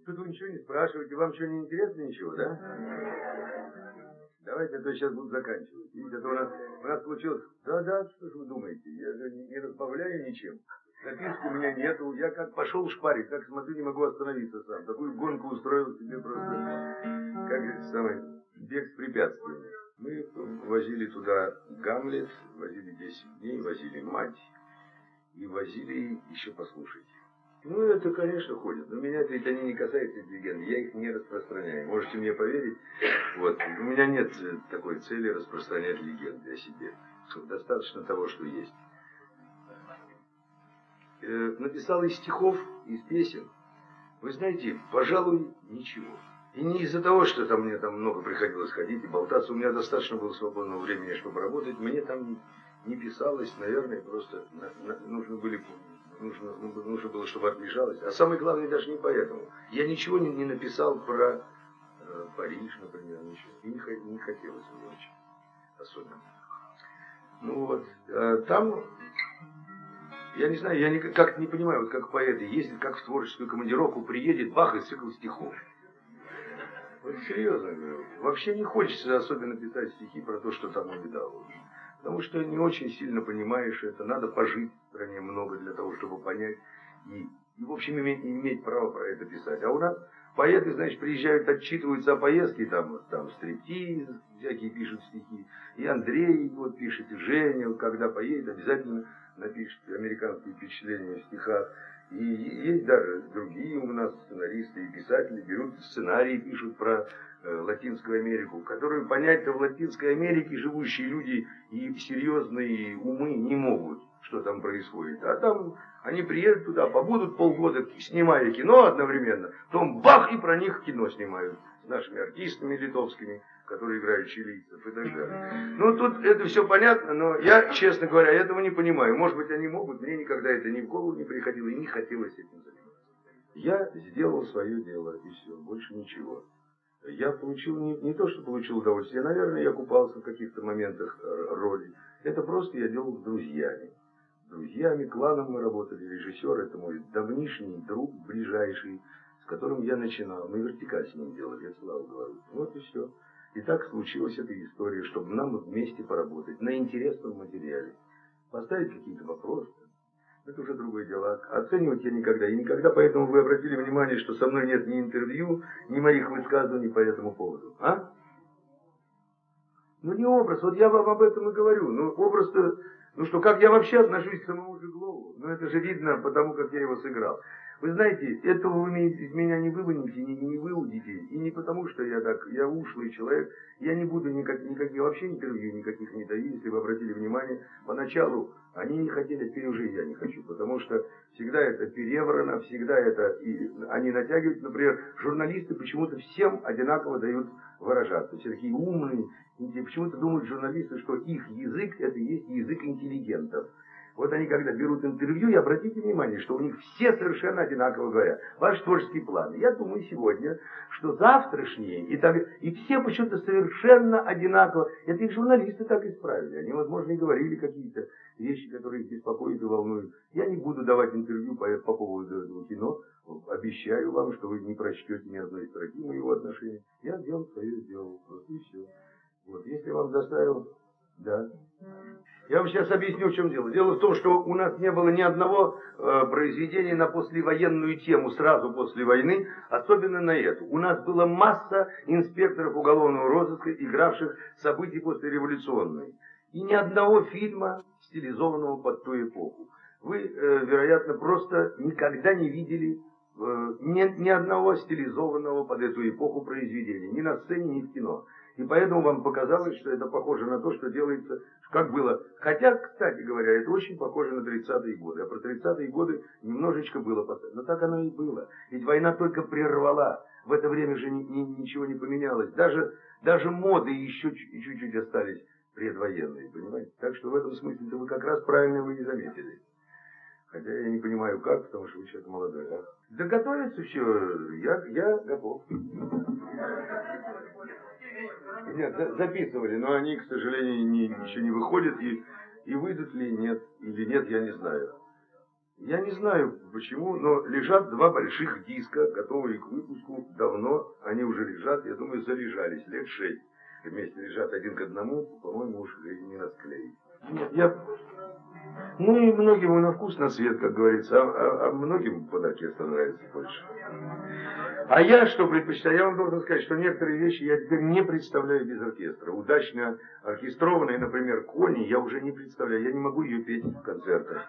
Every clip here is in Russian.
Тут вы ничего не спрашиваете, вам что, не интересно ничего, да? Давайте, а то сейчас будут заканчивать. Видите, это у нас получилось... Да, что же вы думаете, я же не разбавляю ничем. Записки у меня нету, я как пошел шпарить, так смотрю, не могу остановиться сам. Такую гонку устроил себе просто, как говорится, самый бег с препятствиями. Мы возили туда Гамлет, возили 10 дней, возили мать и возили еще, послушайте. Ну, это, конечно, ходит. Но меня ведь они не касаются, эти легенды. Я их не распространяю. Можете мне поверить. Вот. У меня нет такой цели распространять легенды о себе. Достаточно того, что есть. Написал из стихов, из песен. Вы знаете, пожалуй, ничего. И не из-за того, что там мне там много приходилось ходить и болтаться. У меня достаточно было свободного времени, чтобы работать. Мне там не писалось, наверное, просто нужно было, чтобы отлежалось. А самое главное, даже не поэтому. Я ничего не написал про Париж, например, ничего. И не хотелось мне очень особенно. Ну вот, там, я не знаю, я как-то не понимаю, вот как поэты ездят, как в творческую командировку приедет, бах, и цикл стихов. Вот серьезно говорю, вообще не хочется особенно писать стихи про то, что там увидал. Потому что не очень сильно понимаешь это, надо пожить в стране много для того, чтобы понять. И в общем, иметь право про это писать. А у нас поэты, значит, приезжают, отчитываются о поездке, там стриптиз, всякие пишут стихи. И Андрей вот пишет, и Женя, когда поедет, обязательно напишет американские впечатления в стихах. И есть даже другие у нас сценаристы и писатели, берут сценарии, пишут про Латинскую Америку, которую понять-то в Латинской Америке живущие люди и серьезные умы не могут, что там происходит. А там они приедут туда, побудут полгода, снимая кино одновременно, потом бах, и про них кино снимают с нашими артистами литовскими, которые играют чилийцев и так далее. Ну, тут это все понятно, но я, честно говоря, этого не понимаю. Может быть, они могут, мне никогда это ни в голову не приходило и не хотелось этим заниматься. Я сделал свое дело, и все, больше ничего. Я получил не то, что получил удовольствие, наверное, я купался в каких-то моментах роли. Это просто я делал с друзьями. С друзьями, кланом мы работали. Режиссер, это мой давнишний друг, ближайший, с которым я начинал. Мы вертикаль с ним делали, я славу говорю. Вот и все. И так случилась эта история, чтобы нам вместе поработать на интересном материале. Поставить какие-то вопросы. Это уже другое дело. Оценивать я никогда. И никогда поэтому вы обратили внимание, что со мной нет ни интервью, ни моих высказываний по этому поводу. А? Ну не образ. Вот я вам об этом и говорю. Ну образ-то... Ну что, как я вообще отношусь к самому Жеглову? Ну это же видно потому, как я его сыграл. Вы знаете, этого вы из меня не вывоните, не выудите. И не потому, что я ушлый человек. Я не буду никаких вообще интервью никаких не даю, если вы обратили внимание. Поначалу они не хотели, теперь уже я не хочу. Потому что всегда это переврано, всегда это... И они натягивают, например, журналисты почему-то всем одинаково дают выражаться. Все такие умные. Почему-то думают журналисты, что их язык это и есть язык интеллигентов. Вот они когда берут интервью, и обратите внимание, что у них все совершенно одинаково говорят. Ваш творческий план. Я думаю сегодня, что завтрашние, и все почему-то совершенно одинаково. Это их журналисты так исправили. Они, возможно, и говорили какие-то вещи, которые их беспокоят и волнуют. Я не буду давать интервью по поводу этого кино. Обещаю вам, что вы не прочтете ни одной строки моего отношения. Я сделал свое, сделал. Просто и все. Вот, если вам доставил... Да. Я вам сейчас объясню, в чем дело. Дело в том, что у нас не было ни одного произведения на послевоенную тему сразу после войны, особенно на эту. У нас была масса инспекторов уголовного розыска, игравших события послереволюционные. И ни одного фильма, стилизованного под ту эпоху. Вы, вероятно, просто никогда не видели ни одного стилизованного под эту эпоху произведения. Ни на сцене, ни в кино. И поэтому вам показалось, что это похоже на то, что делается, как было. Хотя, кстати говоря, это очень похоже на 30-е годы. А про 30-е годы немножечко было. Но так оно и было. Ведь война только прервала. В это время же ничего не поменялось. Даже моды еще чуть-чуть остались предвоенные, понимаете? Так что в этом смысле-то вы как раз правильно вы не заметили. Хотя я не понимаю как, потому что вы человек молодой. А? Да готовится все. Я готов. Нет, записывали, но они, к сожалению, еще не выходят, и выйдут ли нет, или нет, я не знаю. Я не знаю почему, но лежат два больших диска, готовые к выпуску, давно они уже лежат, я думаю, залежались, лет 6. Вместе лежат один к одному, по-моему, уж не расклеить. Нет, ну и многим на вкус, на цвет, как говорится, а многим под оркестр нравится больше. А я что предпочитаю? Я вам должен сказать, что некоторые вещи я теперь не представляю без оркестра. Удачно оркестрованные, например, «Кони» я уже не представляю, я не могу ее петь в концертах.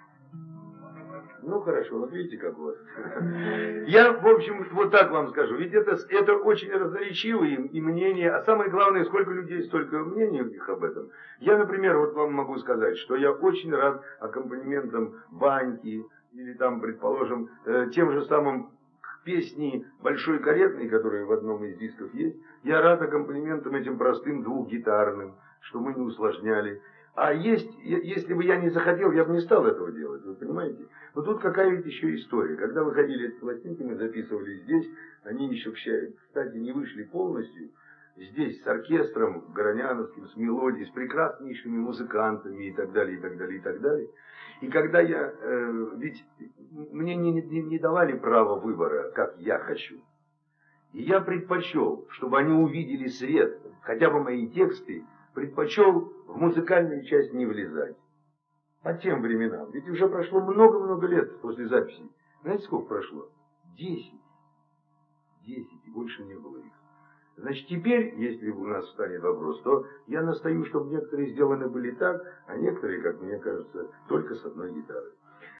Ну хорошо, вот видите, как у вас. Я, в общем, вот так вам скажу. Ведь это очень разноречивые и мнения, а самое главное, сколько людей, столько мнений у них об этом. Я, например, вот вам могу сказать, что я очень рад аккомпанементам Ваньки, или там, предположим, тем же самым песни «Большой каретный», которые в одном из дисков есть. Я рад аккомпанементам этим простым двухгитарным, что мы не усложняли. А если бы я не захотел, я бы не стал этого делать, вы понимаете? Но тут какая ведь еще история. Когда выходили эти пластинки, мы записывали здесь, они еще, кстати, не вышли полностью. Здесь с оркестром Гороняновским, с мелодией, с прекраснейшими музыкантами и так далее, и так далее, и так далее. И когда ведь мне не давали права выбора, как я хочу. И я предпочел, чтобы они увидели свет, хотя бы мои тексты, предпочел в музыкальную часть не влезать. По тем временам. Ведь уже прошло много-много лет после записи. Знаете, сколько прошло? 10. 10, и больше не было их. Значит, теперь, если у нас встанет вопрос, то я настаю, чтобы некоторые сделаны были так, а некоторые, как мне кажется, только с одной гитарой.